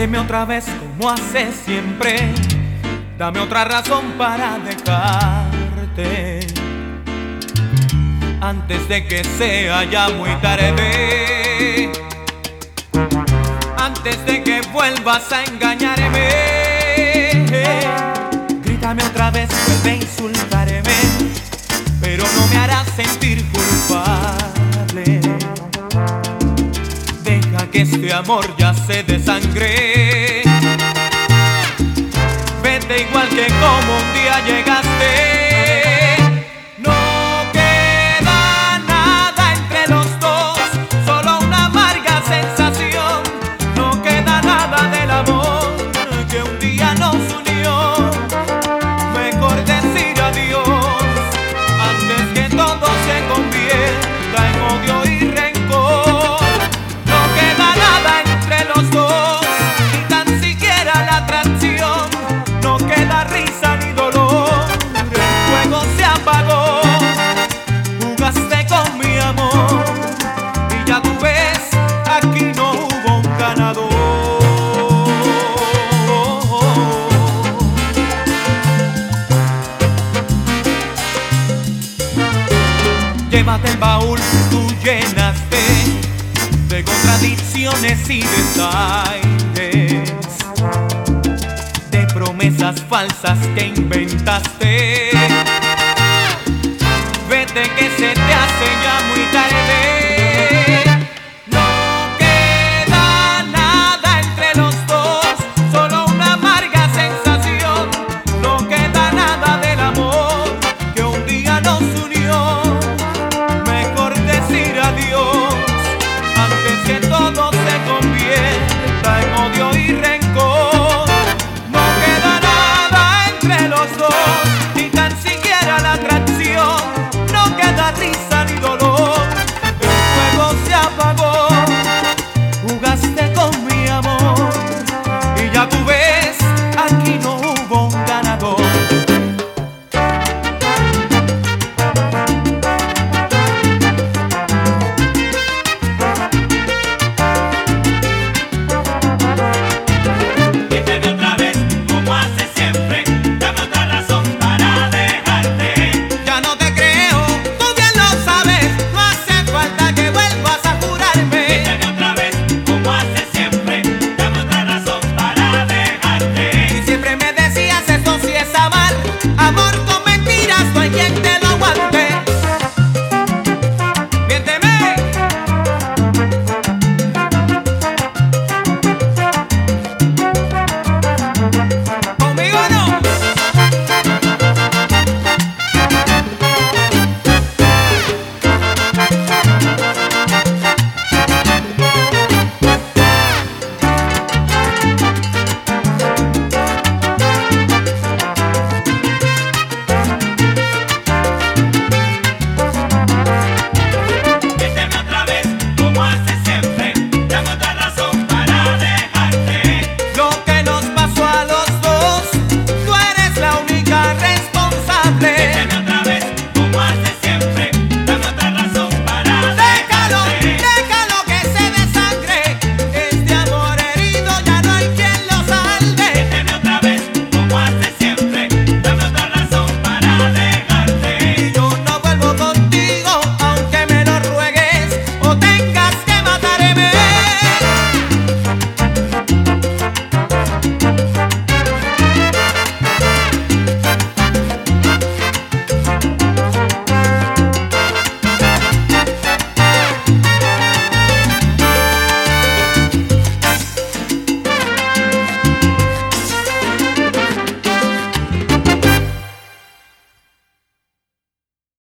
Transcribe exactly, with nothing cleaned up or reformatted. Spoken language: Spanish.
Miénteme otra vez como haces siempre. Dame otra razón para dejarte antes de que sea ya muy tarde, antes de que vuelvas a engañarme. Grítame otra vez, vuelve a insultarme, pero no me harás sentir culpable. Deja que este amor ya se desangre. Vete igual que como un día llegaste. No queda nada entre los dos, solo una amarga sensación. No queda nada del amor que un día nos unió. Mejor decir adiós antes que todo se convierta en odio y rencor. No queda nada entre los dos, ni tan siquiera la atracción. No queda risa ni dolor, el fuego se apagó. Jugaste con mi amor y ya tú ves, aquí no hubo un ganador. Llévate el baúl que tú llenaste de contradicciones y desaires, de promesas falsas que inventaste. Vete que se te hace ya muy